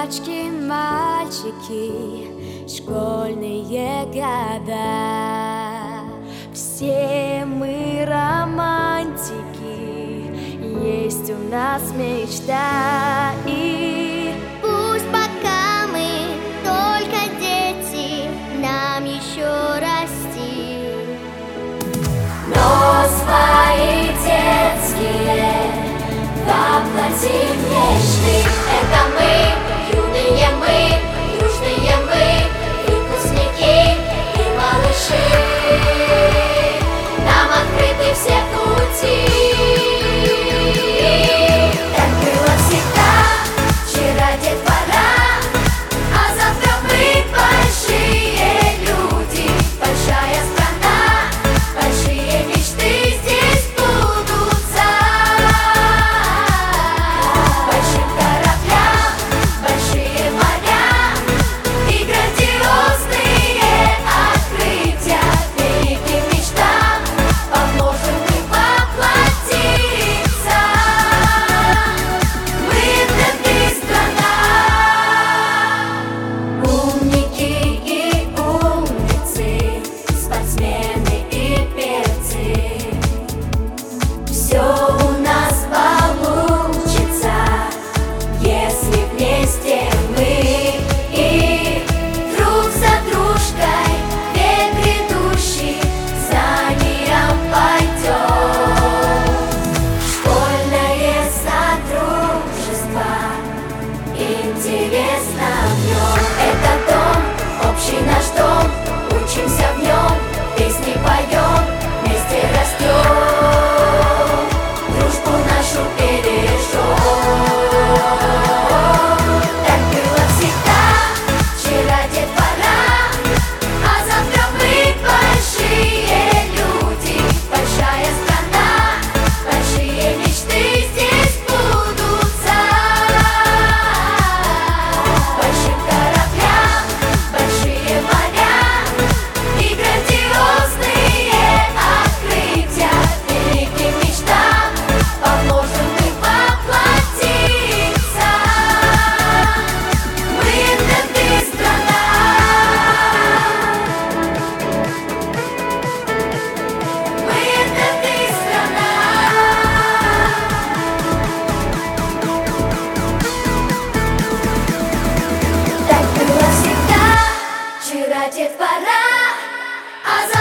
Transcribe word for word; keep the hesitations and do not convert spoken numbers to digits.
девочки, мальчики, школьные года. Все мы романтики, есть у нас мечта. И пусть пока мы только дети, нам еще расти, но свои детские воплотим мечты. Это мы, юные мы, дружные мы, выпускники и малыши. Нам открыты все пути. Так было всегда, вчера детвора, а завтра мы большие люди, большая страна, большие мечты здесь сбудутся. Большим кораблям, большие моря и грандиозные открытия, великим мечтам поможем мы воплотиться. Мы это страна. Умники и умницы, спортсмены и певцы, все у нас получится, если вместе мы и друг за дружкой век грядущий знанием пойдем. Школьное содружество интересно в нем. Это дом, общий наш дом, учимся в нем, песни поем, вместе растем, дружбу нашу бережем. Так было всегда, вчера детвора, а завтра мы большие люди, большая страна, большие мечты здесь сбудутся. Большим кораблям, большие моря и грандиозные открытия, великим мечтам поможем мы воплотиться. Мы это ты страна. Мы это ты страна. Так было всегда, вчера детвора, а завтра